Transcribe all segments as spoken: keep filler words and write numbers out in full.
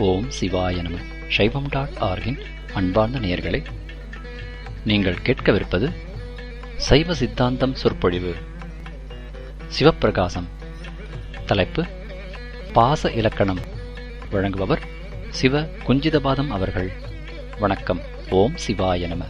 ஓம் சிவாய நம. சைவம் டாட் ஆர்கின் அன்பார்ந்த நேயர்களே, நீங்கள் கேட்கவிருப்பது சைவ சித்தாந்தம் சொற்பொழிவு. சிவப்பிரகாசம். தலைப்பு பாச இலக்கணம். வழங்குபவர் சிவ குஞ்சிதபாதம் அவர்கள். வணக்கம். ஓம் சிவாய நம.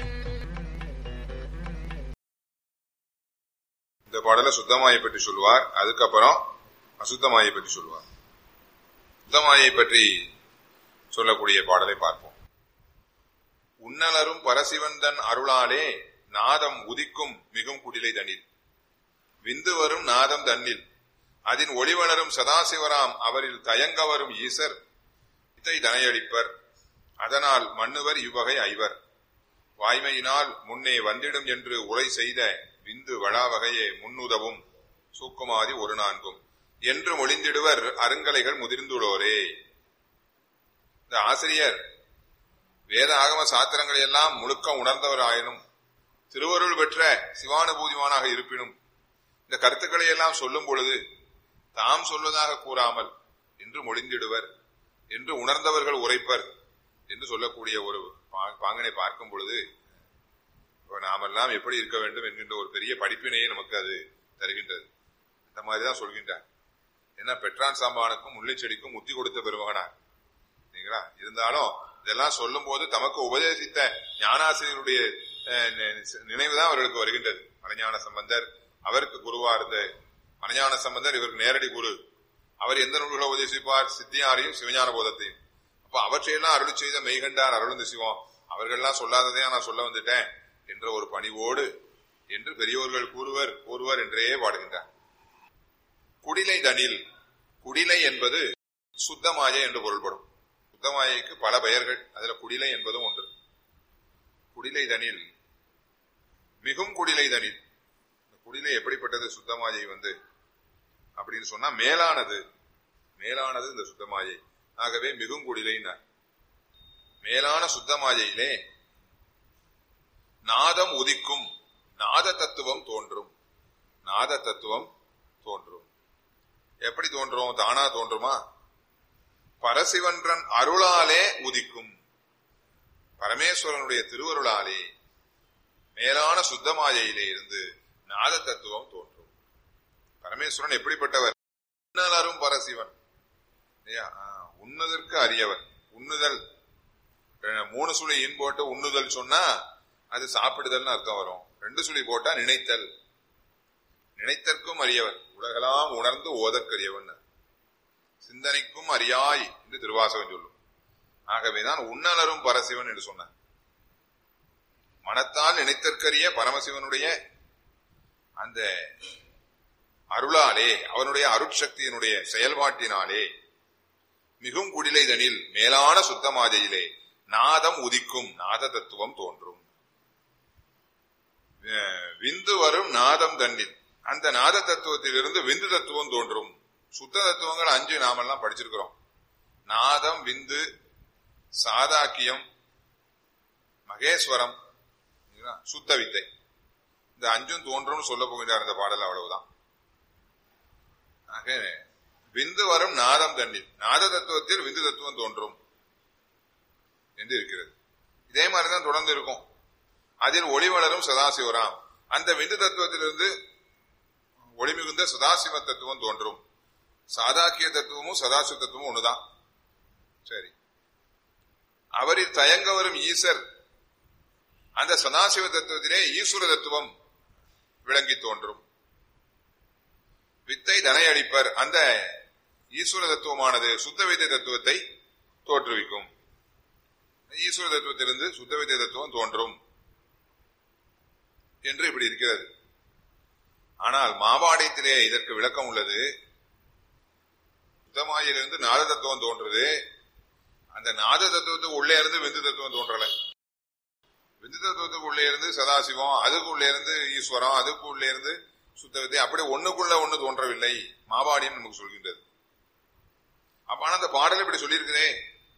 இந்த பாடல சுத்தமாயை பற்றி சொல்லுவார். அதுக்கப்புறம் அசுத்தமாயை பற்றி சொல்லுவார். சுத்தமாயை பற்றி சொல்லக்கூடிய பாடலை பார்ப்போம். உன்னலரும் பரசிவந்தன் அருளாலே நாதம் உதிக்கும் மிகும் குடிலை தனில் விந்து வரும் நாதம் தன்னில் அதின் ஒளிவளரும் சதாசிவராம் அவரில் தயங்க வரும் ஈசர் இத்தை தனையளிப்பர் அதனால் மன்னுவர் இவ்வகை ஐவர் வாய்மையினால் முன்னே வந்திடும் என்று உரை செய்த விந்து வளாவகையே முன்னுதவும் சூக்குமாதி ஒரு நான்கும் என்று மொழிந்திடுவர் அருங்கலைகள் முதிர்ந்துள்ளோரே. இந்த ஆசிரியர் வேத ஆகம சாத்திரங்களை எல்லாம் முழுக்க உணர்ந்தவர் ஆயினும் திருவருள் பெற்ற சிவானுபூதிமானாக இருப்பினும் இந்த கருத்துக்களை எல்லாம் சொல்லும் பொழுது தாம் சொல்வதாக கூறாமல் என்று மொழிந்திடுவர் என்று உணர்ந்தவர்கள் உரைப்பர் என்று சொல்லக்கூடிய ஒரு பாங்கனை பார்க்கும் பொழுது நாமெல்லாம் எப்படி இருக்க வேண்டும் என்கின்ற ஒரு பெரிய படிப்பினையை நமக்கு அது தருகின்றது. இந்த மாதிரிதான் சொல்கின்றார். ஏன்னா பெற்றான் சாம்பானுக்கும் முல்லை செடிக்கும் முத்தி கொடுத்த பெருமகனார் இல்லைங்களா. இருந்தாலும் இதெல்லாம் சொல்லும் போது தமக்கு உபதேசித்த ஞானாசிரியருடைய நினைவுதான் அவர்களுக்கு வருகின்றது. மலைஞான சம்பந்தர் அவருக்கு குருவா இருந்த மலைஞான சம்பந்தர் இவருக்கு நேரடி குரு. அவர் எந்த நூல்களை உபதேசிப்பார்? சித்தியாரையும் சிவஞான போதத்தையும். அப்ப அவற்றையெல்லாம் அருள் செய்த மெய்கண்டார் அருள்ந்து சிவம் அவர்கள்லாம் சொல்லாததையா நான் சொல்ல வந்துட்டேன் என்ற ஒரு பணிவோடு என்று பெரியோர்கள் கூறுவர் கூறுவர் என்றே பாடுகின்றார். குடிலை தனில். குடிலை என்பது சுத்தமாயை என்று பொருள்படும். சுத்தமாயைக்கு பல பெயர்கள், அதுல குடிலை என்பதும் ஒன்று. குடிலை தனில் மிகும் குடிலை தனில். குடிலை எப்படிப்பட்டது? சுத்தமாயை வந்து அப்படின்னு சொன்னா மேலானது. மேலானது இந்த சுத்தமாயை. ஆகவே மிகும் குடிலைனார். மேலான சுத்தமாயையிலே நாதம் உதிக்கும் நாத தத்துவம் தோன்றும். நாத தத்துவம் தோன்றும். எப்படி தோன்றும்? தானா தோன்றுமா? பரசிவன்றன் அருளாலே உதிக்கும். பரமேஸ்வரனுடைய திருவருளாலே மேலான சுத்தமாயையிலே இருந்து நாத தத்துவம் தோன்றும். பரமேஸ்வரன் எப்படிப்பட்டவர்? உன்னலரும் பரசிவன். உண்ணுதற்கு அறியவர். உண்ணுதல் மூணு சுழி இன் போட்டு உண்ணுதல் சொன்னா அது சாப்பிடுதல்னு அர்த்தம் வரும். ரெண்டு சுழி போட்டா நினைத்தல். நினைத்தற்கும் அறியவர். உலகெல்லாம் உணர்ந்து ஓதற்கரியவன். சிந்தனைக்கும் அறியாய் என்று திருவாசகம் சொல்லும். ஆகவேதான் உன்னலரும் பரசிவன் என்று சொன்னார். மனத்தால் நினைத்தற்கரிய பரமசிவனுடைய அந்த அருளாலே அவனுடைய அருட்சக்தியினுடைய செயல்பாட்டினாலே மிகும் குடிலை தனில் மேலான சுத்தமாதையிலே நாதம் உதிக்கும் நாத தத்துவம் தோன்றும். விந்து வரும் நாதம் தன்னில் அந்த நாத தத்துவத்திலிருந்து விந்து தத்துவம் தோன்றும். சுத்த தத்துவங்கள் அஞ்சு நாமெல்லாம் படிச்சிருக்கிறோம். நாதம், விந்து, சாதாக்கியம், மகேஸ்வரம், சுத்த வித்தை. இந்த அஞ்சும் தோன்றும் சொல்ல போகின்றார் இந்த பாடல். அவ்வளவுதான். ஆக விந்து வரும் நாதம் தன்னில் நாத தத்துவத்தில் விந்து தத்துவம் தோன்றும் என்று இருக்கிறது. இதே மாதிரிதான் தொடர்ந்து இருக்கும். அதில் ஒளி வளரும் சதாசிவராம். அந்த விந்து தத்துவத்திலிருந்து ஒளி மிகுந்த சதாசிவ தத்துவம் தோன்றும். சாதாக்கிய தத்துவமும் சதாசிவ தத்துவமும் ஒண்ணுதான். சரி. அவரில் தயங்க வரும் ஈசர். அந்த சதாசிவ தத்துவத்திலே ஈஸ்வர தத்துவம் விளங்கி தோன்றும். வித்தை தனையளிப்பர். அந்த ஈஸ்வர தத்துவமானது சுத்த வித்தை தத்துவத்தை தோற்றுவிக்கும். ஈஸ்வர தத்துவத்திலிருந்து சுத்த வித்தை தத்துவம் தோன்றும் என்று இப்படி இருக்கிறது. ஆனால் மாபாடியத்திலே இதற்கு விளக்கம் உள்ளது. சுத்தமாயிலிருந்து நாத தத்துவம் தோன்றுது. அந்த நாத தத்துவத்துக்கு உள்ளே இருந்து விந்து தத்துவம் தோன்றல. விந்து தத்துவத்துக்கு உள்ளே இருந்து சதாசிவம், அதுக்கு உள்ளே இருந்து ஈஸ்வரம், அதுக்கு உள்ளே இருந்து சுத்த வித்தை, அப்படி ஒண்ணுக்குள்ள ஒண்ணு தோன்றவில்லை. மாபாடியம் நமக்கு சொல்கின்றது. அப்ப அந்த பாடல் இப்படி சொல்லியிருக்கிறேன்.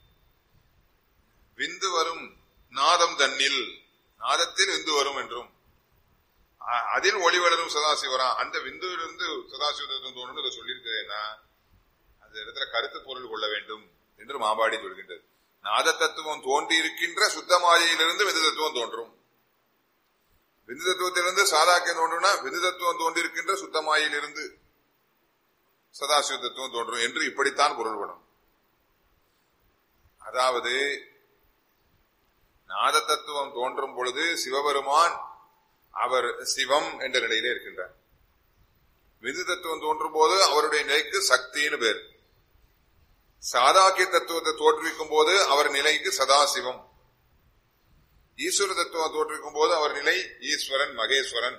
விந்து வரும் நாதம் தன்னில், நாதத்தில் விந்து வரும் என்றும் அதில் ஒளி வளரும் சதாசிவரா. அந்த விந்துவிலிருந்து சதாசிவ தத்துவம் தோணும் சொல்லியிருக்கிறேன்னா அந்த இடத்துல கருத்து பொருள் கொள்ள வேண்டும் என்று மாபாடி சொல்கின்றது. நாத தத்துவம் தோன்றி இருக்கின்ற சுத்த மாயையிலிருந்து விந்து தத்துவம் தோன்றும். விந்து தத்துவத்திலிருந்து சாதாக்கியம் தோன்றும்னா விந்து தத்துவம் தோன்றிருக்கின்ற சுத்த மாயையிலிருந்து சதாசிவ தத்துவம் தோன்றும் என்று இப்படித்தான் பொருள்படும். அதாவது நாத தத்துவம் தோன்றும் பொழுது சிவபெருமான் அவர் சிவம் என்ற நிலையிலே இருக்கின்றார். விந்து தத்துவம் தோன்றும் போது அவருடைய நிலைக்கு சக்தின்னு பேர். சாதாக்கிய தத்துவத்தை தோற்றுவிக்கும் போது அவர் நிலைக்கு சதாசிவம். ஈஸ்வர தத்துவம் தோற்றுவிக்கும் போது அவர் நிலை ஈஸ்வரன் மகேஸ்வரன்.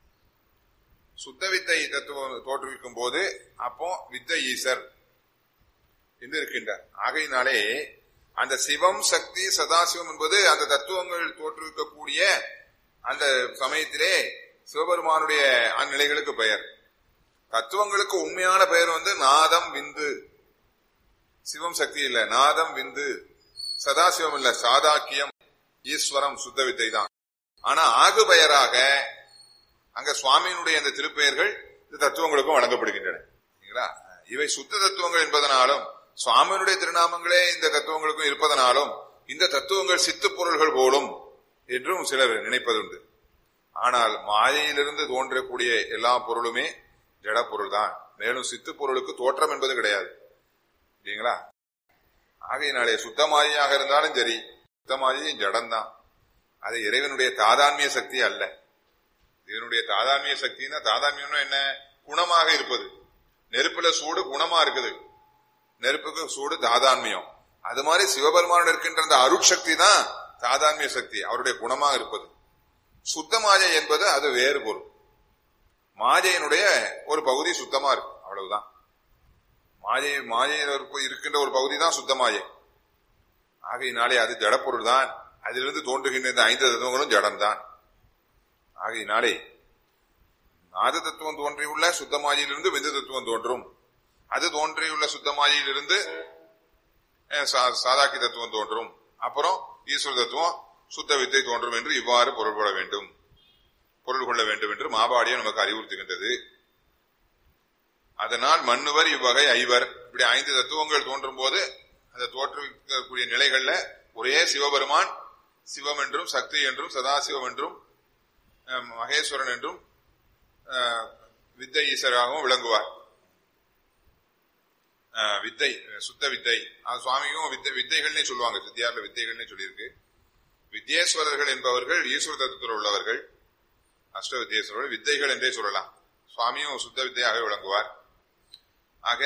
சுத்த வித்தை தத்துவம் தோற்றுவிக்கும் போது அப்போ வித்த ஈசர் என்று இருக்கின்றார். ஆகையினாலே அந்த சிவம் சக்தி சதாசிவம் என்பது அந்த தத்துவங்கள் தோற்றுவிக்கக்கூடிய அந்த சமயத்திலே சிவபெருமானுடைய அந்நிலைகளுக்கு பெயர். தத்துவங்களுக்கு உண்மையான பெயர் வந்து நாதம் விந்து. சிவம் சக்தி இல்ல, நாதம் விந்து. சதாசிவம் இல்ல, சாதாக்கியம் ஈஸ்வரம் சுத்த வித்தை தான். ஆனா ஆகு பெயராக அங்க சுவாமியினுடைய அந்த திருப்பெயர்கள் இந்த தத்துவங்களுக்கும் வழங்கப்படுகின்றன. இவை சுத்த தத்துவங்கள் என்பதனாலும் சுவாமியினுடைய திருநாமங்களே இந்த தத்துவங்களுக்கும் இருப்பதனாலும் இந்த தத்துவங்கள் சித்து பொருள்கள் போலும் என்றும் சிலர் நினைப்பதுண்டு. ஆனால் மாயையிலிருந்து தோன்றக்கூடிய எல்லா பொருளுமே ஜட பொருள் தான். மேலும் சித்து பொருளுக்கு தோற்றம் என்பது கிடையாது இல்லைங்களா? ஆகையினாலே சுத்த மாயையாக இருந்தாலும் சரி, சுத்த மாயையும் ஜடம்தான். அது இறைவனுடைய தாதான்மிய சக்தி அல்ல. இவனுடைய தாதான்மிய சக்தினா தாதான்மியம்னா என்ன? குணமாக இருப்பது. நெருப்புல சூடு குணமா இருக்குது, நெருப்புக்கு சூடு தாதான்மியம். அது மாதிரி சிவபெருமானோட இருக்கின்ற அந்த அருட்சக்தி தான் தாதான்மிய சக்தி, அவருடைய குணமாக இருப்பது. சுத்த மாயை என்பது அது வேறு பொருள். மாயையினுடைய ஒரு பகுதி சுத்தமா இருக்கு, அவ்வளவுதான். மாயை மாயையில் இருக்கின்ற ஒரு பகுதி தான் சுத்த மாயை. ஆகையினாலே அது ஜடப்பொருள் தான். அதிலிருந்து தோன்றுகின்ற இந்த ஐந்து தத்துவங்களும் ஜடம்தான். ஆகையினாலே நாத தத்துவம் தோன்றியுள்ள சுத்த மாயையிலிருந்து விந்து தத்துவம் தோன்றும். அது தோன்றியுள்ள சுத்த மாயையிலிருந்து சாதாக்கி தத்துவம் தோன்றும். அப்புறம் ஈஸ்வர தத்துவம் சுத்த வித்தை தோன்றும் என்று இவ்வாறு பொருள்பட வேண்டும், பொருள் கொள்ள வேண்டும் என்று மாபாடியம் நமக்கு அறிவுறுத்துகின்றது. அதனால் மன்னுவர் இவ்வகை ஐவர். இப்படி ஐந்து தத்துவங்கள் தோன்றும் போது அந்த தோற்றுவிக்கக்கூடிய நிலைகள்ல ஒரே சிவபெருமான் சிவம் என்றும் சக்தி என்றும் சதாசிவம் என்றும் மகேஸ்வரன் என்றும் வித்தை ஈஸ்வராகவும் விளங்குவார். வித்தை சுத்த வித்தை சுவாமியும் வித்தை வித்தைகள்னே சொல்லுவாங்க. சித்தியார்ல வித்தைகள்னே சொல்லியிருக்கு. வித்யேஸ்வரர்கள் என்பவர்கள் ஈஸ்வர தத்துவத்தில் உள்ளவர்கள், அஷ்ட வித்யேஸ்வரர்கள் வித்தைகள் என்றே சொல்லலாம். சுவாமியும் சுத்த வித்தையாக விளங்குவார். ஆக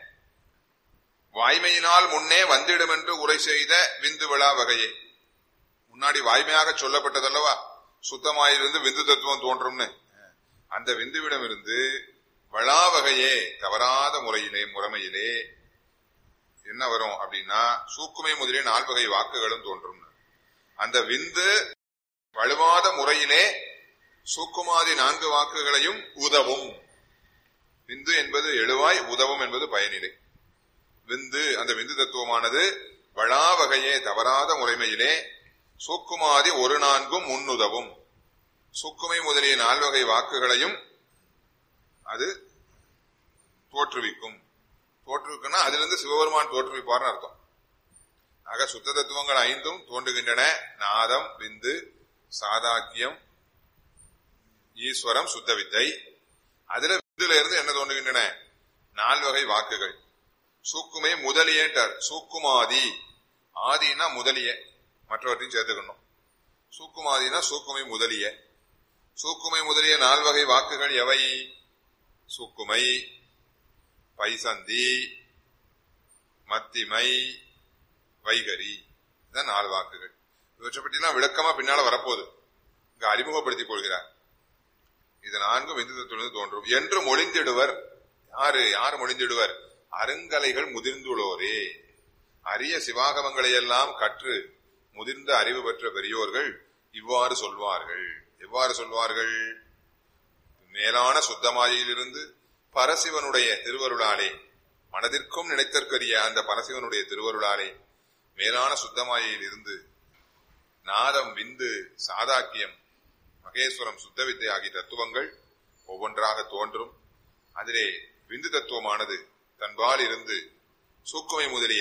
வாய்மையினால் முன்னே வந்திடும் என்று உரை செய்த விந்து விழா வகையே. முன்னாடி வாய்மையாக சொல்லப்பட்டதல்லவா சுத்தமாயிருந்து விந்து தத்துவம் தோன்றும்னு. அந்த விந்துவிடம் இருந்து வளா வகையே தவறாத முறையிலே முறைமையிலே என்ன வரும் அப்படின்னா சூக்குமை முதலிய நால்வகை வாக்குகளும் தோன்றும். அந்த விந்து வலுவாத முறையிலே சூக்குமாதி நான்கு வாக்குகளையும் உதவும். விந்து என்பது எழுவாய், உதவும் என்பது பயனிலை. விந்து அந்த விந்து தத்துவமானது வளா வகையே தவறாத முறைமையிலே சூக்குமாதி ஒரு நான்கும் முன்னுதவும். சூக்குமை முதலிய நால்வகை வாக்குகளையும் அது தோற்றுவிக்கும். தோற்றுவிக்கும்னா அதிலிருந்து சிவபெருமான் தோற்றுவிப்பார்னு அர்த்தம். ஆக சுத்த தத்துவங்கள் ஐந்தும் தோன்றுகின்றன. நாதம், விந்து, சாதாக்கியம், ஈஸ்வரம், சுத்த வித்தை. அதுல விந்துல இருந்து என்ன தோன்றுகின்றன? நால்வகை வாக்குகள். சூக்குமை முதலியன்றார். சூக்குமாதி, ஆதினா முதலிய, மற்றவற்றையும் சேர்த்துக்கணும். சூக்குமாதினா சூக்குமை முதலிய. சூக்குமை முதலிய நால்வகை வாக்குகள் எவை? சூக்குமை, பைசந்தி, மத்திமை, வைகரி. இதான் நாலு வாக்குகள். இவற்றை பற்றிலாம் விளக்கமா பின்னால வரப்போகுது. இங்க அறிமுகப்படுத்திக் கொள்கிறார். இது நான்கும் விந்துதத்திலிருந்து தோன்றும் என்று மொழிந்திடுவர். யாரு யாரு மொழிந்திடுவர்? அருங்கலைகள் முதிர்ந்துள்ளோரே. அரிய சிவாகமங்களை எல்லாம் கற்று முதிர்ந்த அறிவு பெற்ற பெரியோர்கள் இவ்வாறு சொல்வார்கள். எவ்வாறு சொல்வார்கள்? மேலான சுத்தமாயிலிருந்து பரசிவனுடைய திருவருளாலே, மனதிற்கும் நினைத்தற்கரிய அந்த பரசிவனுடைய திருவருளாலே மேலான சுத்தமாயில் இருந்து நாதம், விந்து, சாதாக்கியம், மகேஸ்வரம், சுத்தவித்தை ஆகிய தத்துவங்கள் ஒவ்வொன்றாக தோன்றும். அதிலே விந்து தத்துவமானது தன்பால் இருந்து சூக்குமை முதலிய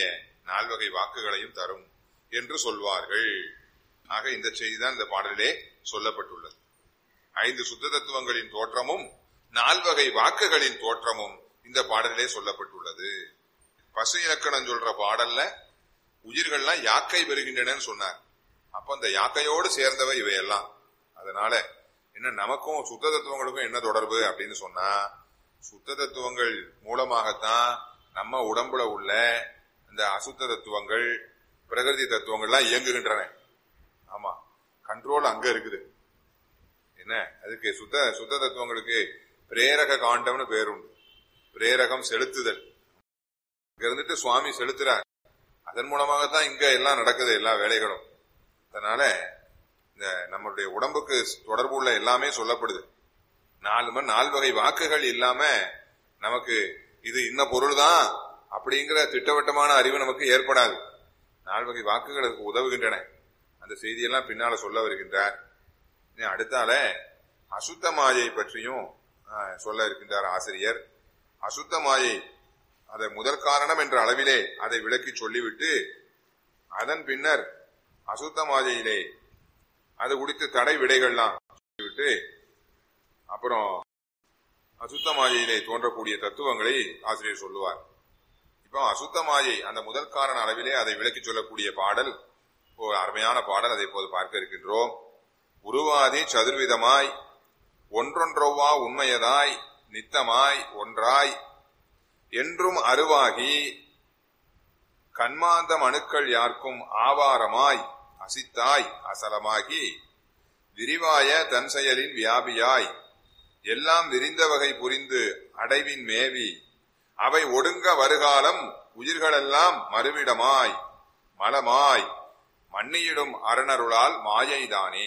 நால்வகை வாக்குகளையும் தரும் என்று சொல்வார்கள். ஆக இந்த செய்திதான் இந்த பாடலிலே சொல்லப்பட்டுள்ளது. ஐந்து சுத்த தத்துவங்களின் தோற்றமும் நால்வகை வாக்குகளின் தோற்றமும் இந்த பாடலிலே சொல்லப்பட்டுள்ளது. பசு இலக்கணம் சொல்ற பாடல்ல உயிர்கள்லாம் யாக்கை பெறுகின்றன சொன்னார். அப்ப அந்த யாக்கையோடு சேர்ந்தவை இவையெல்லாம். அதனால என்ன நமக்கும் சுத்த தத்துவங்களுக்கும் என்ன தொடர்பு அப்படின்னு சொன்னா, சுத்த தத்துவங்கள் மூலமாகத்தான் நம்ம உடம்புல உள்ள இந்த அசுத்த தத்துவங்கள் பிரகிருதி தத்துவங்கள்லாம் இயங்குகின்றன. ஆமா, கண்ட்ரோல் அங்க இருக்குது. என்ன அதுக்கு சுத்த சுத்த தத்துவங்களுக்கு பிரேரக காண்டம்னு பேர் உண்டு. பிரேரகம் செலுத்துதல். இங்க இருந்துட்டு சுவாமி செலுத்துறார். அதன் மூலமாகத்தான் இங்க எல்லாம் நடக்குது, எல்லா வேலைகளும். அதனால இந்த நம்மளுடைய உடம்புக்கு தொடர்பு உள்ள எல்லாமே சொல்லப்படுது. நாலு மணி நால்வகை வாக்குகள் இல்லாம நமக்கு இது இன்ன பொருள் தான் அப்படிங்கிற திட்டவட்டமான அறிவு நமக்கு ஏற்படாது. நால்வகை வாக்குகள் அதுக்கு உதவுகின்றன. அந்த செய்தியெல்லாம் பின்னால சொல்ல வருகின்றார். அடுத்தால அசுத்த மாயை பற்றியும் சொல்ல இருக்கின்றார் ஆசிரியர். அசுத்த மாயை அதை முதற் காரணம் என்ற அளவிலே அதை விளக்கி சொல்லிவிட்டு, அதன் பின்னர் அசுத்த மாயையிலே அது குறித்து தடை விடைகள்லாம் சொல்லிவிட்டு, அப்புறம் அசுத்த மாயையிலே தோன்றக்கூடிய தத்துவங்களை ஆசிரியர் சொல்லுவார். இப்போ அசுத்த மாயை அந்த முதற் காரண அளவிலே அதை விளக்கி சொல்லக்கூடிய பாடல் ஒரு அருமையான பாடல். அதை இப்போது பார்க்க இருக்கின்றோம். உருவாதி சதுர்விதமாய் ஒன்றொன்றொவ்வா உண்மையதாய் நித்தமாய் ஒன்றாய் என்றும் அருவாகி கண்மாந்தம் அணுக்கள் யார்க்கும் ஆவாரமாய் அசித்தாய் அசலமாகி விரிவாய தன் செயலின் வியாபியாய் எல்லாம் விரிந்த வகை புரிந்து அடைவின் மேவி அவை ஒடுங்க வருகாலம் உயிர்களெல்லாம் மறுவிடமாய் மலமாய் மன்னியிடும் அரணருளால் மாயைதானே.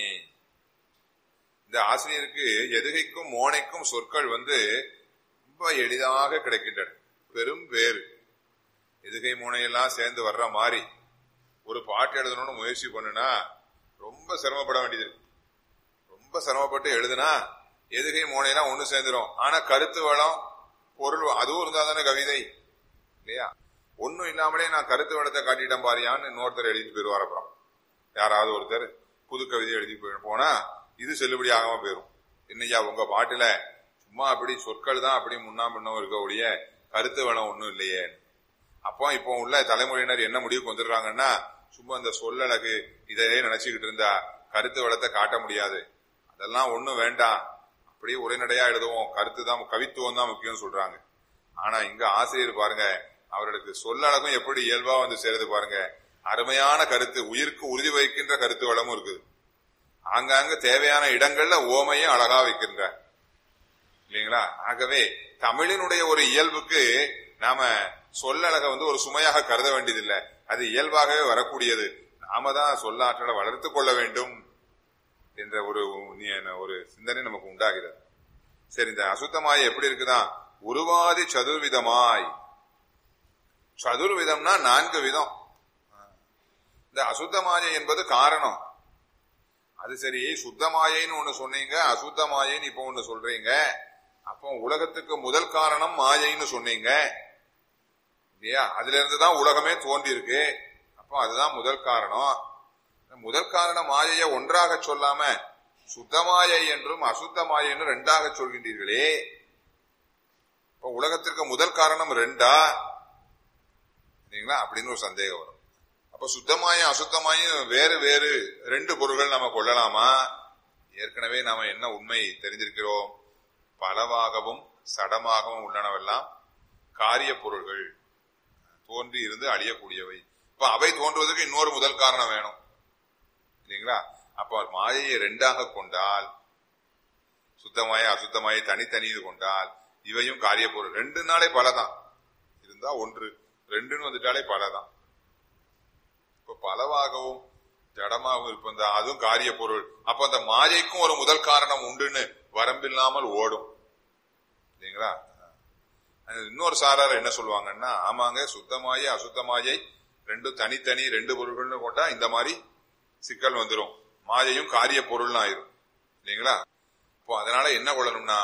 இந்த ஆசிரியருக்கு எதுகைக்கும் மோனைக்கும் சொற்கள் வந்து ரொம்ப எளிதாக கிடைக்கின்றன. பெரும் பேரு. எதுகை மோனையெல்லாம் சேர்ந்து வர்ற மாதிரி ஒரு பாட்டு எழுதணும்னு முயற்சி பண்ணுனா ரொம்ப சிரமப்பட வேண்டியது. ரொம்ப சிரமப்பட்டு எழுதுனா எதுகை மோனையெல்லாம் ஒண்ணு சேர்ந்துரும். ஆனா கருத்து வளம் பொருள் அதுவும் இருந்தா தானே கவிதை இல்லையா? ஒன்னும் இல்லாமலே நான் கருத்து வளத்தை காட்டிட்டேன் பாரியான்னு இன்னொருத்தர் எழுதிட்டு போயிருவார். அப்புறம் யாராவது ஒருத்தர் புது கவிதை எழுதி போனா இது செல்லுபடி ஆகாம போயிரும். என்னையா உங்க பாட்டுல சும்மா அப்படி சொற்கள் தான் அப்படி முன்னா முன்னும் இருக்கக்கூடிய கருத்து வளம் ஒண்ணும் இல்லையே. அப்போ இப்போ உள்ள தலைமுறையினர் என்ன முடிவுக்கு வந்துடுறாங்கன்னா, சும்மா இந்த சொல்லழகு இதையே நினைச்சுக்கிட்டு இருந்தா கருத்து வளத்தை காட்ட முடியாது, அதெல்லாம் ஒண்ணும் வேண்டாம், அப்படியே உரைநடையா எழுதுவோம், கருத்து தான் கவித்துவம் தான் முக்கியம் சொல்றாங்க. ஆனா இங்க ஆசிரியர் பாருங்க, அவர்களுக்கு சொல்லழகும் எப்படி இயல்பா வந்து சேருது பாருங்க. அருமையான கருத்து, உயிருக்கு உறுதி வைக்கின்ற கருத்து வளமும் இருக்குது. ஆங்காங்க தேவையான இடங்கள்ல ஓமையும் அழகா வைக்கின்ற இல்லைங்களா? ஆகவே தமிழினுடைய ஒரு இயல்புக்கு நாம சொல்லழக வந்து ஒரு சுமையாக கருத வேண்டியதில்லை, அது இயல்பாகவே வரக்கூடியது. நாம தான் சொல்லாற்றலை வளர்த்து கொள்ள வேண்டும் என்ற ஒரு ஒரு சிந்தனை நமக்கு உண்டாகிறது. சரி, இந்த அசுத்தமாய் எப்படி இருக்குதான்? உருவாதி சதுர்விதமாய். சதுர்விதம்னா நான்கு விதம். இந்த அசுத்தமாயை என்பது காரணம். அது சரி, சுத்தமாயைன்னு ஒண்ணு சொன்னீங்க, அசுத்தமாயைன்னு இப்ப ஒண்ணு சொல்றீங்க. அப்போ உலகத்துக்கு முதல் காரணம் மாயைன்னு சொன்னீங்க இல்லையா? அதுல இருந்துதான் உலகமே தோன்றி இருக்கு. அப்போ அதுதான் முதல் காரணம். முதல் காரணம் மாயையை ஒன்றாக சொல்லாம சுத்தமாயை என்றும் அசுத்தமாயை என்றும் ரெண்டாக சொல்கின்றீர்களே. இப்ப உலகத்திற்கு முதல் காரணம் ரெண்டா இல்லைங்களா அப்படின்னு ஒரு சந்தேகம் வரும். அப்ப சுத்தமாயும் அசுத்தமாயும் வேறு வேறு ரெண்டு பொருள்கள் நாம கொள்ளலாமா? ஏற்கனவே நாம என்ன உண்மை தெரிந்திருக்கிறோம்? பலவாகவும் சடமாகவும் உள்ளனவெல்லாம் காரிய பொருள்கள், தோன்றி இருந்து அழியக்கூடியவை. இப்ப அவை தோன்றுவதற்கு இன்னொரு முதல் காரணம் வேணும் இல்லைங்களா? அப்ப மாயையை ரெண்டாக கொண்டால், சுத்தமாய அசுத்தமாய தனித்தனி கொண்டால் இவையும் காரிய பொருள். ரெண்டு நாளே பலதான் இருந்தா ஒன்று, ரெண்டுன்னு வந்துட்டாலே பலதான். இப்ப பலவாகவும் ஜடமாகவும் இருப்ப அதுவும் காரிய பொருள். அப்ப அந்த மாயைக்கும் ஒரு முதல் காரணம் உண்டுன்னு வரம்பில்லாமல் ஓடும் இல்லைங்களா? இன்னொரு சாரார் என்ன சொல்லுவாங்கன்னா, ஆமாங்க சுத்தமாயை அசுத்தமாயை ரெண்டும் தனித்தனி ரெண்டு பொருள்கள்னு போட்டா இந்த மாதிரி சிக்கல் வந்துடும், மாயையும் காரிய பொருள்னு ஆயிரும் இல்லைங்களா? இப்போ அதனால என்ன கொள்ளணும்னா,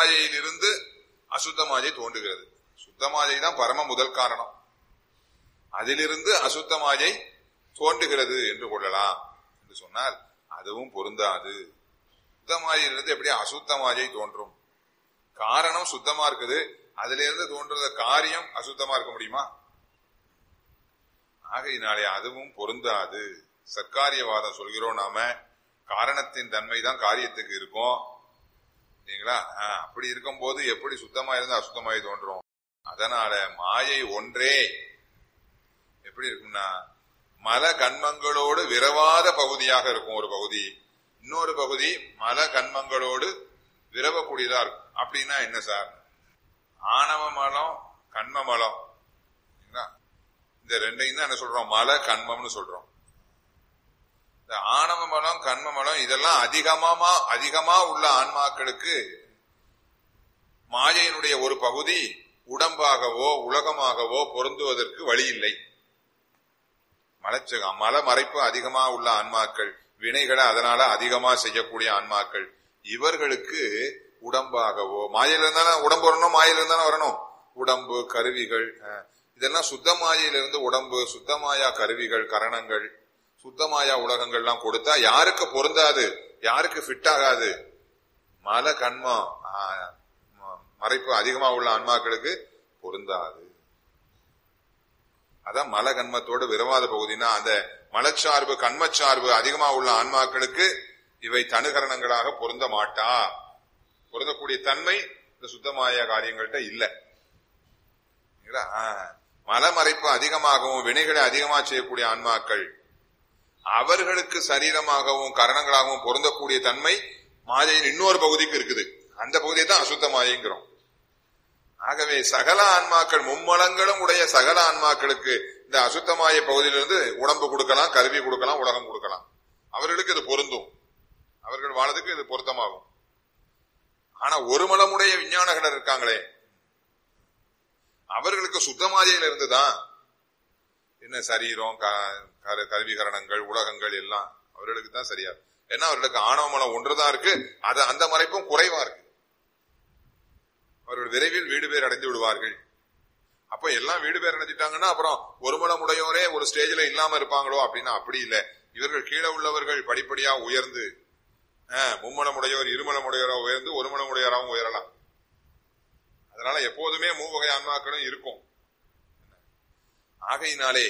சுத்தமாயையிலிருந்து அசுத்தமாயை தோன்றுகிறது. சுத்தமாயை தான் பரம முதல் காரணம். அதிலிருந்து அசுத்த மாயை தோன்றுகிறது என்று கொள்ளலாம் என்று சொன்னால் அதுவும் பொருந்தாது. சுத்த மாயிலிருந்து எப்படி அசுத்த மாயை தோன்றும்? காரணம் சுத்தமா இருக்குது, அதுல இருந்து தோன்றுற காரியம் அசுத்தமா இருக்க முடியுமா? ஆகையினாலே அதுவும் பொருந்தாது. சர்க்காரியவாதம் சொல்கிறோம் நாம, காரணத்தின் தன்மைதான் காரியத்துக்கு இருக்கும் இல்லைங்களா? அப்படி இருக்கும் போது எப்படி சுத்தமா இருந்து அசுத்தமாய் தோன்றும்? அதனால மாயை ஒன்றே எப்படி இருக்கும்னா மல கண்மங்களோடு விரவாத பகுதியாக இருக்கும் ஒரு பகுதி, இன்னொரு பகுதி மல கண்மங்களோடு விரவக்கூடியதா இருக்கும். அப்படின்னா என்ன சார்? ஆணவ மலம் கண்ம மலம், இந்த ரெண்டையும் தான் என்ன சொல்றோம்? மல கண்மம்னு சொல்றோம். இந்த ஆணவ மலம் கண்ம மலம் இதெல்லாம் அதிகமா அதிகமா உள்ள ஆன்மாக்களுக்கு மாயையினுடைய ஒரு பகுதி உடம்பாகவோ உலகமாகவோ பொருந்துவதற்கு வழி இல்லை. மலச்சகம் மல மறைப்பு அதிகமா உள்ள ஆன்மாக்கள், வினைகளை அதனால அதிகமா செய்யக்கூடிய ஆன்மாக்கள், இவர்களுக்கு உடம்பாகவோ மாயில இருந்தானே உடம்பு வரணும், மாயில இருந்தானே வரணும். உடம்பு கருவிகள் இதெல்லாம் சுத்த மாயிலிருந்து உடம்பு, சுத்தமாயா கருவிகள் கரணங்கள், சுத்தமாயா உலகங்கள்லாம் கொடுத்தா யாருக்கு பொருந்தாது, யாருக்கு ஃபிட் ஆகாது? மல கண்மம் மறைப்பு அதிகமா உள்ள ஆன்மாக்களுக்கு பொருந்தாது. அதான் மல கண்மத்தோடு விரவாத பகுதினா அந்த மலச்சார்பு கண்மச்சார்பு அதிகமா உள்ள ஆன்மாக்களுக்கு இவை தனுகரணங்களாக பொருந்த மாட்டா. பொருந்தக்கூடிய தன்மை இந்த சுத்தமாய காரியங்கள்ட்ட இல்ல. மலமறைப்பு அதிகமாகவும் வினைகளை அதிகமா செய்யக்கூடிய ஆன்மாக்கள், அவர்களுக்கு சரீரமாகவும் கரணங்களாகவும் பொருந்தக்கூடிய தன்மை மாயையின் இன்னொரு பகுதிக்கு இருக்குது. அந்த பகுதியை தான் அசுத்த மாயைங்கிறோம். ஆகவே சகல ஆன்மாக்கள் மும்மலங்களும் உடைய சகல ஆன்மாக்களுக்கு இந்த அசுத்தமாய பகுதியிலிருந்து உடம்பு கொடுக்கலாம், கருவி கொடுக்கலாம், உலகம் கொடுக்கலாம். அவர்களுக்கு இது பொருந்தும், அவர்கள் வாழ்றதுக்கு இது பொருத்தமாகும். ஆனா ஒரு மலமுடைய விஞ்ஞானகர் இருக்காங்களே, அவர்களுக்கு சுத்தமாதையில இருந்துதான் என்ன சரீரம் கருவிகரணங்கள் உலகங்கள் எல்லாம் அவர்களுக்கு தான் சரியா. ஏன்னா அவர்களுக்கு ஆணவ மலம் ஒன்றுதான் இருக்கு, அது அந்த மறைப்பும் குறைவா இருக்கு. அவர்கள் விரைவில் வீடு பேர் அடைந்து விடுவார்கள். அப்ப எல்லாம் வீடு பேர் அடைஞ்சிட்டாங்கன்னா அப்புறம் ஒரு மலமுடையோரே ஒரு ஸ்டேஜ்ல இல்லாம இருப்பாங்களோ அப்படின்னா அப்படி இல்லை. இவர்கள் கீழே உள்ளவர்கள் படிப்படியா உயர்ந்து மும்மலமுடையோர் இருமலமுடையோரா உயர்ந்து ஒரு மலமுடையோராகவும் உயரலாம். அதனால எப்போதுமே மூவகை ஆன்மாக்களும் இருக்கும். ஆகையினாலே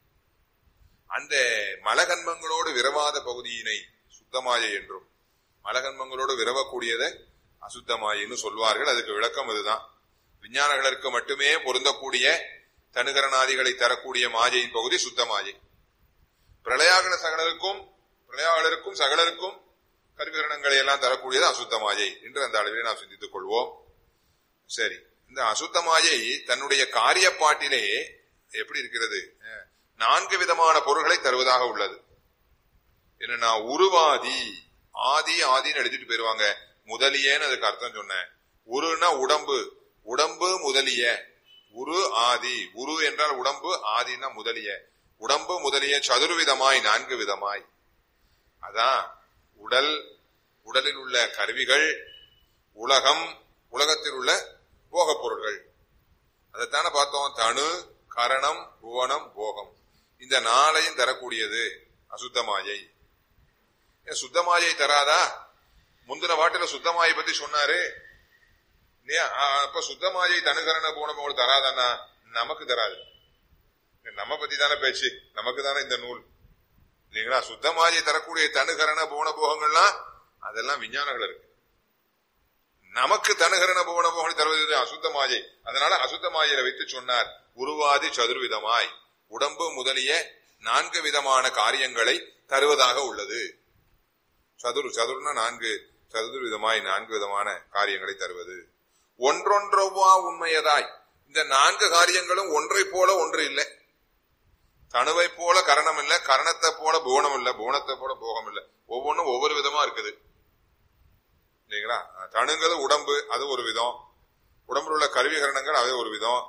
அந்த மலகன்மங்களோடு விரவாத பகுதியினை சுத்தமாயை என்றும், மலகன்மங்களோடு விரவக்கூடியதை அசுத்தமாயின்னு சொல்வார்கள். அதுக்கு விளக்கம் இதுதான். விஞ்ஞானங்களுக்கு மட்டுமே பொருந்தக்கூடிய தனுகரணாதிகளை தரக்கூடிய மாயையின் பகுதி சுத்தமாயை. பிரளயாகல சகலருக்கும் பிரளயாகலருக்கும் சகலருக்கும் கருவிகரணங்களை எல்லாம் தரக்கூடியது அசுத்தமாயை என்று அந்த அளவிலே நாம் சிந்தித்துக் கொள்வோம். சரி, இந்த அசுத்தமாயை தன்னுடைய காரியப்பாட்டிலே எப்படி இருக்கிறது? நான்கு விதமான பொருள்களை தருவதாக உள்ளது. என்னன்னா உருவாதி, ஆதி ஆதின்னு எடுத்துட்டு போயிருவாங்க. முதலியன்னு அதுக்கு அர்த்தம் சொன்னேன். உருன்னா உடம்பு, உடம்பு முதலிய, உரு ஆதி. உரு என்றால் உடம்பு, ஆதினா முதலிய. உடம்பு முதலிய சதுர்விதமாய் நான்கு விதமாய். அதான் உடல், உடலில் உள்ள கருவிகள், உலகம், உலகத்தில் உள்ள போகப் பொருள்கள். அதைத்தானே பார்த்தோம். தனு கரணம் புவனம் போகம், இந்த நாளையும் தரக்கூடியது அசுத்தமாயை. சுத்தமாயை தராதா? முந்தின பாட்டுல சுத்தமாயை பத்தி சொன்னாரு இல்லையா? அப்ப சுத்தமாயை தனுகரண போனவங்க தராதானா? நமக்கு தராது. நம்ம பத்தி தானே பேச்சு, நமக்கு தானே இந்த நூல் இல்லைங்களா? சுத்தமாயை தரக்கூடிய தனுகரண போன போகங்கள்லாம் அதெல்லாம் விஞ்ஞானங்கள் இருக்கு. நமக்கு தனுகரண போன போகங்களை தருவது அசுத்தமாயை. அதனால அசுத்தமாயில வைத்து சொன்னார் உருவாதி சதுர்விதமாய், உடம்பு முதலிய நான்கு விதமான காரியங்களை தருவதாக உள்ளது. சதுர் சதுர்னா நான்கு, சதுர்விதமாய் நான்கு விதமான காரியங்களை தருவது. ஒன்றொன்றவா உண்மையதாய், இந்த நான்கு காரியங்களும் ஒன்றை போல ஒன்று இல்லை. தனுவை போல கரணம் இல்லை, கரணத்தை போல புவனம் இல்லை, புவனத்தை போல போகம் இல்லை. ஒவ்வொன்றும் ஒவ்வொரு விதமா இருக்குது இல்லைங்களா? தனுங்கிறது உடம்பு, அது ஒரு விதம். உடம்புல உள்ள கருவிகரணங்கள் அது ஒரு விதம்.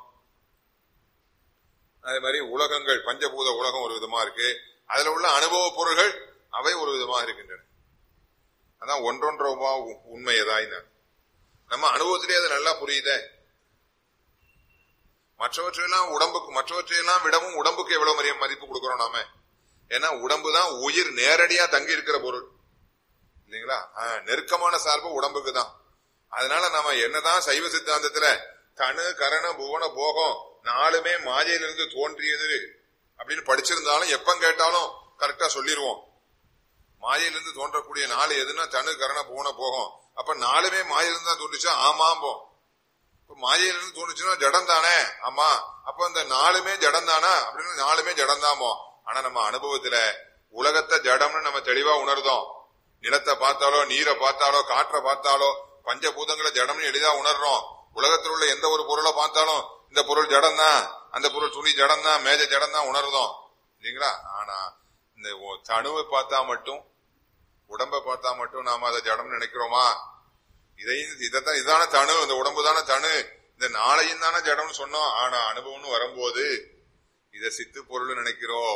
அதே மாதிரி உலகங்கள், பஞ்சபூத உலகம் ஒரு விதமா இருக்கு. அதுல உள்ள அனுபவ பொருள்கள் அவை ஒரு விதமா இருக்கின்றன. அதான் ஒன்றொன்றவா உண்மையதாய். நம்ம அனுபவத்திலே அது நல்லா புரியுத. மற்றவற்றையெல்லாம் உடம்புக்கு மற்றவற்றையெல்லாம் விடவும் உடம்புக்கு எவ்வளவு மரியாதை மதிப்பு கொடுக்கிறோம் நாம. ஏன்னா உடம்பு தான் உயிர் நேரடியா தங்கி இருக்கிற பொருள் இல்லைங்களா. நெருக்கமான சார்பு உடம்புக்கு தான். அதனால நாம என்னதான் சைவ சித்தாந்தத்துல தனு கரண புவன போகம் நாலுமே மாயையிலிருந்து தோன்றியது அப்படின்னு படிச்சிருந்தாலும் எப்ப கேட்டாலும் கரெக்டா சொல்லிடுவோம். மாயையிலிருந்து தோன்றக்கூடிய நாலு எதுன்னா தனு கரண புவன போகம். அப்ப நாலுமே மாயையிலிருந்து தான் தோன்றுச்சா? ஆமாம். இப்ப மாயையிலிருந்து தோன்றுச்சுன்னா ஜடம் தானே? ஆமா. அப்ப இந்த நாலுமே ஜடம் தானா அப்படின்னு நாலுமே ஜடம் தாமோ. ஆனா நம்ம அனுபவத்துல உலகத்தை ஜடம்னு நம்ம தெளிவா உணர்ந்தோம். நிலத்தை பார்த்தாலோ நீரை பார்த்தாலோ காற்றை பார்த்தாலோ பஞ்சபூதங்களை ஜடம்னு எளிதா உணர்றோம். உலகத்தில் உள்ள எந்த ஒரு பொருளை பார்த்தாலும் இந்த பொருள் ஜடம் தான், அந்த பொருள் துணி ஜடம் தான், மேஜை ஜடம் தான் உணர்ந்தோம் இல்லைங்களா. ஆனா இந்த தணுவை பார்த்தா மட்டும் உடம்பை பார்த்தா மட்டும் நாம அதை ஜடம்னு நினைக்கிறோமா? இதையும் இதைத்தான் இதான தணு, இந்த உடம்பு தானே தணு, இந்த நாளையும் தானே ஜடம்னு சொன்னோம். ஆனா அனுபவம்னு வரும்போது இதை சித்து பொருள் நினைக்கிறோம்.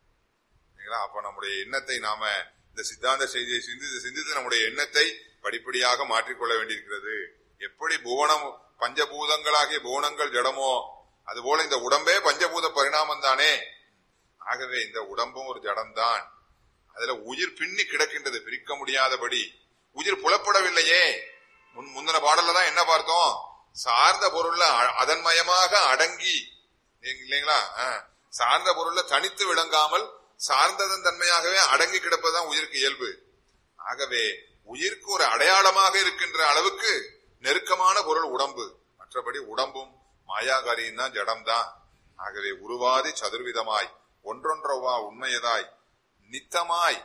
அப்ப நம்முடைய எண்ணத்தை நாம இந்த சித்தாந்த செய்தியை சிந்தித்து சிந்தித்து நம்முடைய எண்ணத்தை படிப்படியாக மாற்றிக்கொள்ள வேண்டியிருக்கிறது. எப்படி புவனம் பஞ்சபூதங்களாகிய புவனங்கள் ஜடமோ அதுபோல இந்த உடம்பே பஞ்சபூத பரிணாமம் தானே. ஆகவே இந்த உடம்பும் ஒரு ஜடம்தான். அதுல உயிர் பின்னி கிடக்கின்றது, பிரிக்க முடியாதபடி. உயிர் புலப்படவில்லையே. முன் முந்தின பாடல்ல தான் என்ன பார்த்தோம்? சார்ந்த பொருள்ல அதன்மயமாக அடங்கி இல்லைங்களா, சார்ந்த பொருள்ல தனித்து விளங்காமல் சார்ந்ததன் தன்மையாகவே அடங்கி கிடப்பதுதான் உயிருக்கு இயல்பு. ஆகவே உயிருக்கு ஒரு அடையாளமாக இருக்கின்ற அளவுக்கு நெருக்கமான பொருள் உடம்பு. மற்றபடி உடம்பும் மாயாகாரியும் தான், ஜடம்தான். ஆகவே உருவாதி சதுர்விதமாய் ஒன்றொன்றவா உண்மையதாய் நித்தமாய்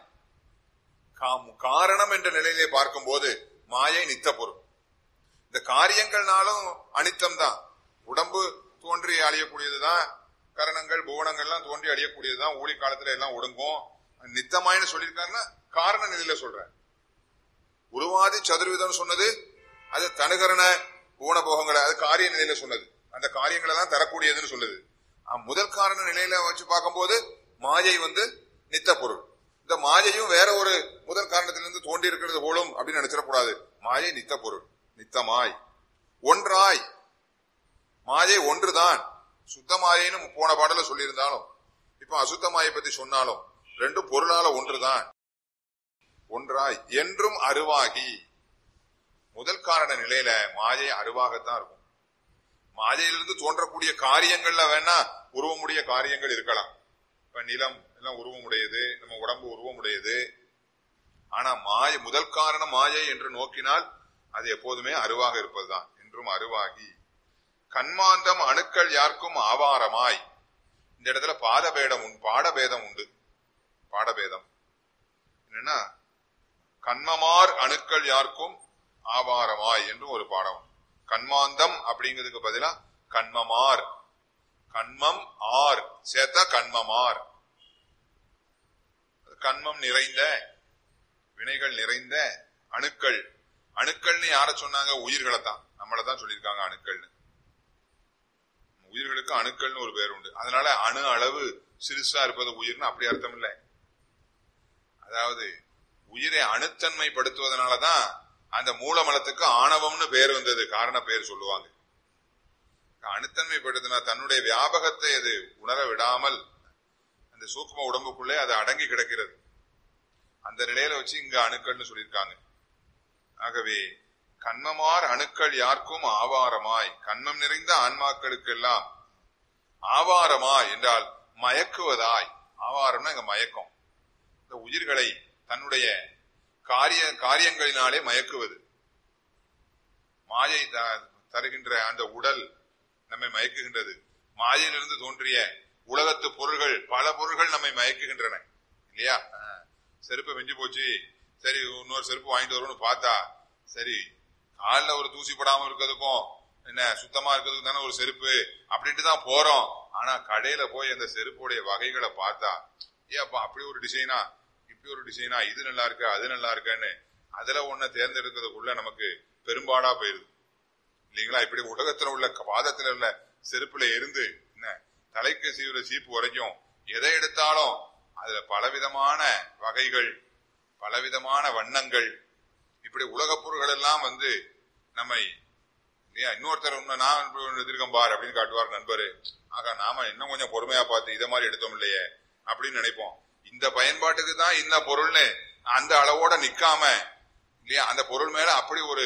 காரணம் என்ற நிலையிலே பார்க்கும் போது மாயை நித்த பொருள். இந்த காரியங்கள்னாலும் அனித்தம் தான். உடம்பு தோன்றி அழியக்கூடியதுதான், கரணங்கள் புவனங்கள்லாம் தோன்றி அழியக்கூடியதுதான், ஊழி காலத்துல எல்லாம் ஒடுங்கும். நித்தமாயின்னு சொல்லியிருக்காருன்னா காரண நிலையில சொல்ற. உருவாதி சதுர்விதம் சொன்னது அது தனுகரண புவன போகங்களை அது காரிய நிலையில சொன்னது, அந்த காரியங்களை தான் தரக்கூடியதுன்னு சொல்லுது. முதல் காரண நிலையில வச்சு பார்க்கும் போது மாயை வந்து நித்த பொருள். இந்த மாயையும் வேற ஒரு முதல் காரணத்திலிருந்து தோன்றி இருக்கிறது போலும் அப்படின்னு நினைச்சிடக்கூடாது. மாயை நித்த பொருள், நித்தமாய் ஒன்றாய். மாயை ஒன்றுதான். சுத்த மாயைன்னு போன பாடல சொல்லியிருந்தாலும் இப்ப அசுத்த மாயை பத்தி சொன்னாலும் ரெண்டும் பொருளால ஒன்றுதான். ஒன்றாய் என்றும் அருவாகி. முதல் காரண நிலையில மாயை அருவாகத்தான் இருக்கும். மாயையிலிருந்து தோன்றக்கூடிய காரியங்கள்ல வேணா உருவமுடைய காரியங்கள் இருக்கலாம். இப்ப நிலம் எல்லாம் உருவமுடையது, நம்ம உடம்பு உருவமுடையது. ஆனா மாயை முதல் காரணம் மாயை என்று நோக்கினால் அது எப்போதுமே அருவாக இருப்பதுதான். என்றும் அருவாகி கண்மாந்தம் அணுக்கள் யாருக்கும் ஆவாரமாய். இந்த இடத்துல பாதபேடம் உண்டு, பாடபேதம் உண்டு. பாடபேதம் என்னன்னா கண்மமார் அணுக்கள் யாருக்கும் ஆவாரமாய் என்று ஒரு பாடம். கண்மாந்தம் அப்படிங்கிறதுக்கு பதிலா கண்மமார், கண்மம் ஆர் சேர்த்தா கண்மமார். கண்மம் நிறைந்த வினைகள் நிறைந்த அணுக்கள். அணுக்கள்னு யார சொன்னாங்க? உயிர்களை தான், நம்மளை தான் சொல்லியிருக்காங்க அணுக்கள்னு. உயிர்களுக்கு அணுக்கள்னு ஒரு பேர் உண்டு. அதனால அணு அளவு சிறுசா இருப்பது உயிர்னு அப்படி அர்த்தம் இல்லை. அதாவது உயிரை அணுத்தன்மைப்படுத்துவதனாலதான் அந்த மூலமலத்துக்கு ஆணவம்னு பேர் வந்தது, காரண பேர் சொல்லுவாங்க. அணுத்தன்மைப்படுத்தினா தன்னுடைய வியாபகத்தை அது உணர விடாமல் அந்த சூக்ம உடம்புக்குள்ளே அது அடங்கி கிடக்கிறது. அந்த நிலையில வச்சு இங்க அணுக்கள்னு சொல்லியிருக்காங்க. ஆகவே கண்மமார் அணுக்கள் யாருக்கும் ஆவாரமாய், கண்மம் நிறைந்த ஆன்மாக்களுக்கெல்லாம் ஆவாரமாய் என்றால் மயக்குவதாய். ஆவாரம்னா இங்க மயக்கம். இந்த உயிர்களை தன்னுடைய காரிய காரியங்களினாலே மயக்குவது. மாயை தருகின்ற அந்த உடல் நம்மை மயக்குகின்றது. மாயையிலிருந்து தோன்றிய உலகத்து பொருள்கள், பல பொருள்கள் நம்மை மயக்குகின்றன இல்லையா. செருப்பு வெஞ்சு போச்சு, சரி இன்னொரு செருப்பு வாங்கிட்டு வரும்னு பார்த்தா, சரி காலில் ஒரு தூசி படாம இருக்கிறதுக்கும் என்ன சுத்தமா இருக்கிறதுக்கு தானே ஒரு செருப்பு அப்படின்ட்டு தான் போறோம். ஆனா கடையில போய் அந்த செருப்புடைய வகைகளை பார்த்தா, ஏப்பா அப்படி ஒரு டிசைனா, இப்படி ஒரு டிசைனா, இது நல்லா இருக்கு அது நல்லா இருக்குன்னு அதுல ஒன்ன தேர்ந்தெடுக்கிறதுக்குள்ள நமக்கு பெரும்பாடா போயிருது இல்லைங்களா. இப்படி உலகத்துல உள்ள பாதத்துல உள்ள செருப்புல இருந்து என்ன தலைக்கு சீவுற சீப்பு வரைக்கும் எதை எடுத்தாலும் அதுல பலவிதமான வகைகள், பலவிதமான வண்ணங்கள், இப்படி உலகப் பொருள்கள் எல்லாம் வந்து நம்மை இல்லையா? இன்னொருத்தர் உன்னை நான் எடுத்திருக்கேன் பார் அப்படின்னு காட்டுவார் நண்பரு. ஆக நாம இன்னும் கொஞ்சம் பொறுமையா பார்த்து இதை மாதிரி எடுத்தோம் இல்லையே அப்படின்னு நினைப்போம். இந்த பயன்பாட்டுக்கு தான் இந்த பொருள்னு அந்த அளவோட நிக்காம இல்லையா, அந்த பொருள் மேல அப்படி ஒரு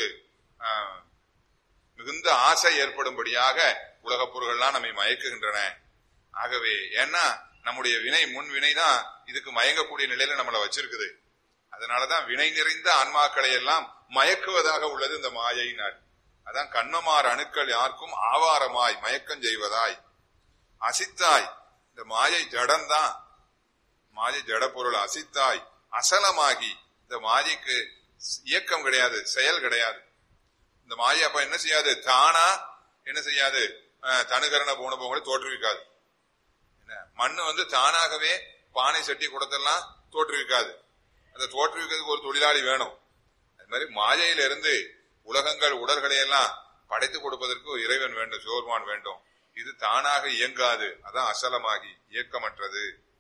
மிகுந்த ஆசை ஏற்படும்படியாக உலக பொருள்கள்லாம் நம்மை மயக்குகின்றன. ஆகவே ஏன்னா நம்முடைய வினை முன் வினை தான் இதுக்கு மயங்கக்கூடிய நிலையில நம்மளை வச்சிருக்குது. அதனாலதான் வினை நிறைந்த ஆன்மாக்களை எல்லாம் மயக்குவதாக உள்ளது இந்த மாயையினார். அதான் கண்ணமார் அணுக்கள் யாருக்கும் ஆவாரமாய் மயக்கம் செய்வதாய் அசித்தாய். இந்த மாயை ஜடம்தான், மாயை ஜட பொருள். அசித்தாய் அசலமாகி, இந்த மாயைக்கு இயக்கம் கிடையாது, செயல் கிடையாது. இந்த மாயை அப்ப என்ன செய்யாது, தானா என்ன செய்யாது, தனுகரண போன போக தோற்றுவிக்காது. மண்ணு வந்து தானாகவே பானை சட்டி குடத்தெல்லாம் தோற்றுவிக்காது. அந்த தோற்றுவிக்கிறதுக்கு ஒரு தொழிலாளி வேணும். அது மாதிரி மாயையிலிருந்து உலகங்கள் உடல்களை எல்லாம் படைத்து கொடுப்பதற்கு ஒரு இறைவன் வேண்டும், சிவபெருமான் வேண்டும். இது தானாக இயங்காது, அதான் அசலமாகி இயக்கமற்றது.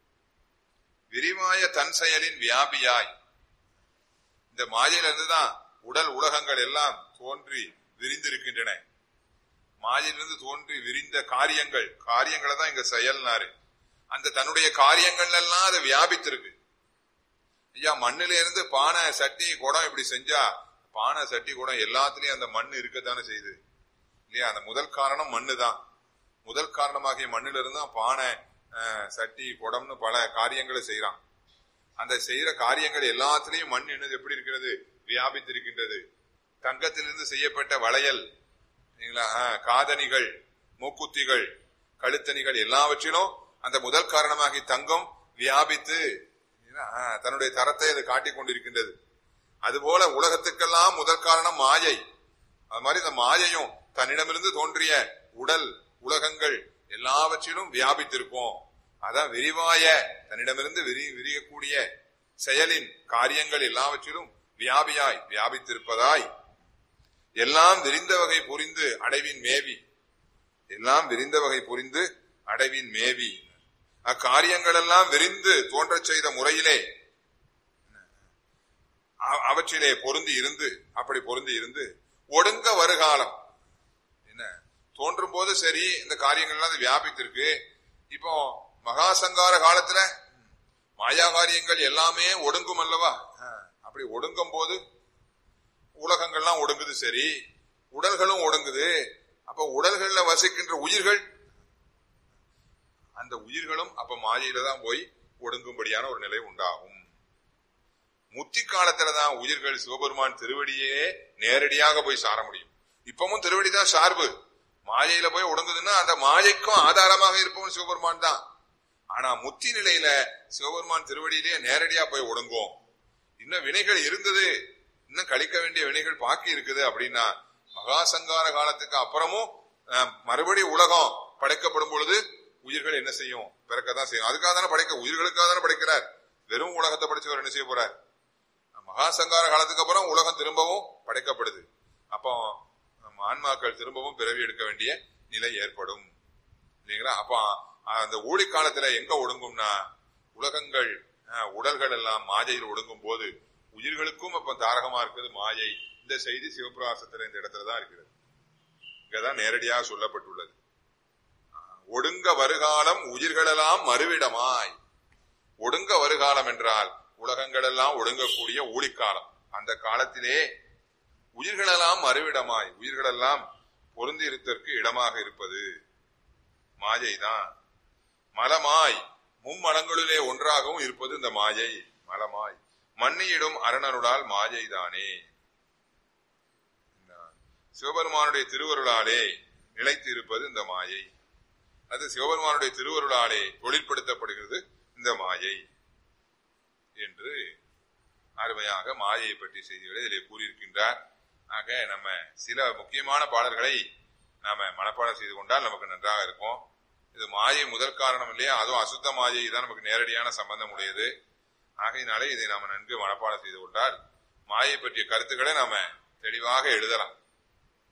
விரிவாய தன் செயலின் வியாபியாய், இந்த மாயையிலிருந்துதான் உடல் உலகங்கள் எல்லாம் தோன்றி விரிந்திருக்கின்றன. மாயையிலிருந்து தோன்றி விரிந்த காரியங்கள், காரியங்களை தான் இங்க செயல்னாரு. அந்த தன்னுடைய காரியங்கள் எல்லாம் அதை வியாபித்திருக்கு. ஐயா, மண்ணில இருந்து பானை சட்டி குடம் இப்படி செஞ்சா பானை சட்டி குடம் எல்லாத்துலயும் அந்த மண் இருக்கத்தானே செய்யுது இல்லையா? அந்த முதல் காரணம் மண்ணு தான். முதல் காரணமாகிய மண்ணில இருந்து தான் பானை சட்டி குடம்னு பல காரியங்களை செய்யறான். அந்த செய்யற காரியங்கள் எல்லாத்திலையும் மண் என்னது எப்படி இருக்கிறது, வியாபித்திருக்கின்றது. தங்கத்திலிருந்து செய்யப்பட்ட வளையல், காதணிகள், மூக்குத்திகள், கழுத்தணிகள் எல்லாவற்றிலும் அந்த முதல் காரணமாகி தங்கம் வியாபித்து தன்னுடைய தரத்தை அது காட்டிக் கொண்டிருக்கின்றது. அதுபோல உலகத்துக்கெல்லாம் முதல் காரணம் மாயை. அது மாதிரி இந்த மாயையும் தன்னிடமிருந்து தோன்றிய உடல் உலகங்கள் எல்லாவற்றிலும் வியாபித்திருக்கும். அதான் விரிவாய, தன்னிடமிருந்து விரி விரியக்கூடிய செயலின் காரியங்கள் எல்லாவற்றிலும் வியாபியாய் வியாபித்திருப்பதாய், எல்லாம் விரிந்த வகை புரிந்து அடைவின் மேவி, எல்லாம் விரிந்த வகை புரிந்து அடைவின் மேவி, அக்காரியங்கள் எல்லாம் விரிந்து தோன்றச் செய்த முறையிலே அவற்றிலே பொருந்தி இருந்து, அப்படி பொருந்தி இருந்து ஒடுங்க வருகாலம் என்ன தோன்றும் போது சரி, இந்த காரியங்கள்லாம் வியாபித்திருக்கு. இப்போ மகாசங்கார காலத்துல மாயா காரியங்கள் எல்லாமே ஒடுங்கும் அல்லவா? அப்படி ஒடுங்கும் போது உலகங்கள்லாம் ஒடுங்குது, சரி, உடல்களும் ஒடுங்குது. அப்ப உடல்கள்ல வசிக்கின்ற உயிர்கள், அந்த உயிர்களும் அப்ப மாயையில தான் போய் ஒடுங்கும்படியான ஒரு நிலை உண்டாகும். முத்தி காலத்துலதான் உயிர்கள் சிவபெருமான் திருவடியே நேரடியாக போய் சார முடியும். இப்பவும் திருவடி தான் சார்பு. மாயையில போய் ஒடுங்குதுன்னா அந்த மாயைக்கும் ஆதாரமாக இருப்பவன் சிவபெருமான் தான். ஆனா முத்தி நிலையில சிவபெருமான் திருவடியிலேயே நேரடியா போய் ஒடுங்கும். இன்னும் வினைகள் இருந்தது, இன்னும் கழிக்க வேண்டிய வினைகள் பாக்கி இருக்குது அப்படின்னா மகாசங்கார காலத்துக்கு அப்புறமும் மறுபடி உலகம் படைக்கப்படும் பொழுது உயிர்கள் என்ன செய்யும், பிறக்கதான் செய்யும். அதுக்காக தானே படைக்க, உயிர்களுக்காக தானே படைக்கிறார். வெறும் உலகத்தை படைச்சவர் என்ன செய்ய போறார்? மகாசங்கார காலத்துக்கு அப்புறம் உலகம் திரும்பவும் படைக்கப்படுது. அப்போ ஆன்மாக்கள் திரும்பவும் பிறவி எடுக்க வேண்டிய நிலை ஏற்படும் இல்லைங்களா? அப்ப அந்த ஊழி காலத்துல எங்க ஒடுங்கும்னா உலகங்கள் உடல்கள் எல்லாம் மாயையில் ஒடுங்கும் போது உயிர்களுக்கும் அப்ப தாரகமா இருக்குது மாயை. இந்த செய்தி சிவபிரகாசத்துல இந்த இடத்துலதான் இருக்கிறது. இங்கதான் நேரடியாக சொல்லப்பட்டுள்ளது. ஒடுங்க வருகாலம் உயிர்களெல்லாம் மறுவிடமாய். ஒடுங்க வருகாலம் என்றால் உலகங்கள் எல்லாம் ஒடுங்கக்கூடிய ஊழிக்காலம். அந்த காலத்திலே உயிர்களெல்லாம் மறுவிடமாய், உயிர்களெல்லாம் பொருந்தி இருத்தற்கு இடமாக இருப்பது மாயை தான். மலமாய், மும்மலங்களிலே ஒன்றாகவும் இருப்பது இந்த மாயை. மலமாய் மன்னியிடும் அரணருளால் மாயை தானே. சிவபெருமானுடைய திருவருளாலே நிலைத்து இருப்பது இந்த மாயை. அது சிவபெருமானுடைய திருவருளாலே தொழிற்படுத்தப்படுகிறது இந்த மாயை என்று அருமையாக மாயையை பற்றி செய்திகளை இதிலே கூறியிருக்கின்றார். ஆக நம்ம சில முக்கியமான பாடல்களை நாம மனப்பாடம் செய்து கொண்டால் நமக்கு நன்றாக இருக்கும். இது மாயை முதல் காரணம் இல்லையா, அதுவும் அசுத்த மாயை தான் நமக்கு நேரடியான சம்பந்தம் உடையது. ஆகையினாலே இதை நாம நன்கு மனப்பாடம் செய்து கொண்டால் மாயை பற்றிய கருத்துக்களை நாம தெளிவாக எழுதலாம்.